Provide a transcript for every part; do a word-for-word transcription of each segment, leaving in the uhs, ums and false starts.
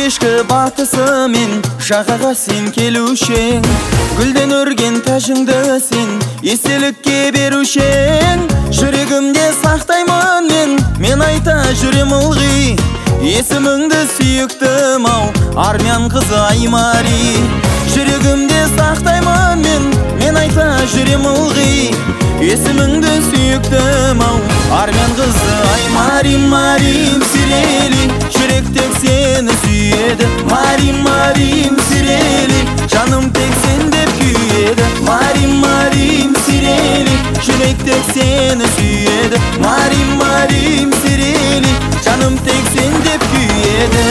кешкі батысымен жағаға сен келушең, гүлден өрген тәжіңді сен естелікке берушең. Жүрегімде сақтаймын мен, мен айта жүрем ылғи, есіміңді сүйіктім ау, армян қызы Аймари. Жүрегімде сақтаймын мен, мен айта жүрем ылғи, есіміңді сүйіктім ау, армян қызы Аймари. Марим сирели, жүрек тек сені сүйеді. Марим, Марим сирели, жаным тек сен деп күйеді. Марим, Марим сирели, жүрек тек сені сүйеді. Марим, Марим сирели, жаным тек сен деп күйеді.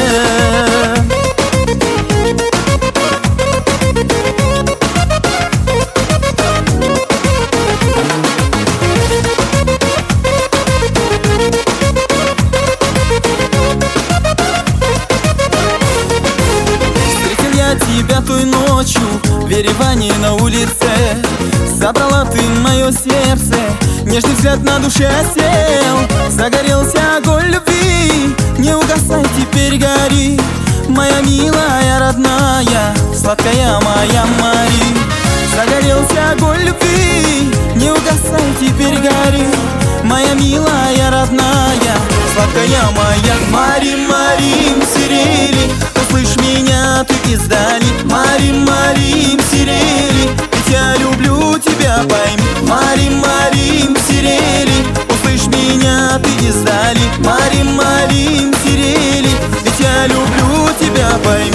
Тебя той ночью в Ереване на улице, забрала ты мое сердце, нежный взгляд на душе осел. Загорелся огонь любви, не угасай, теперь гори, моя милая родная, сладкая моя Мари. Загорелся огонь любви, не угасай, теперь гори, моя милая родная, сладкая моя Мари. Марим сирели, услышь меня ты издали. Марим, Марим сирели, ведь я люблю тебя, пойми. Марим, Марим сирели, услышь меня ты издали. Марим, Марим сирели, ведь я люблю тебя, пойми.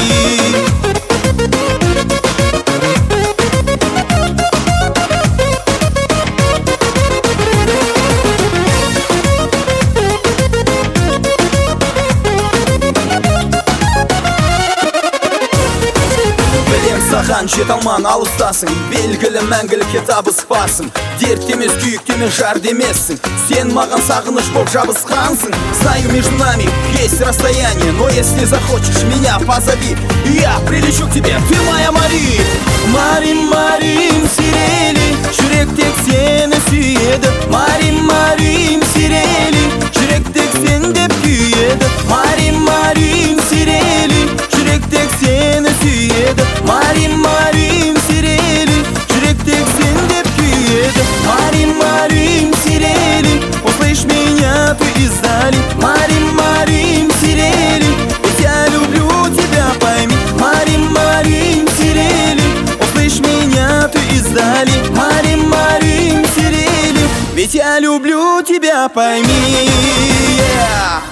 Саған жет алман алыстасың, белгілі мәңгілікке табыспасың. Дерт емес, күйік емес, жар демессің, сен маған сағыныш боп жабысқансың. Знаю, между нами есть расстояние, но если захочешь меня позови, я прилечу к тебе, ты моя Мари. Марим, Марим сирели, жүрек тек сені сүйеді. Марим, Марим сирели, жүрек тек сен деп күйеді. Марим, Марим сирели, жүрек тек сені сүйеді. Марим, Марим сирели, жүрек тек сен деп күйеді. Марим, Марим сирели, услышь меня ты издали. Марим, Марим сирели, ведь я люблю тебя, пойми. Марим, Марим сирели, услышь меня ты издали. Марим, Марим сирели, ведь я люблю тебя, пойми. Yeah.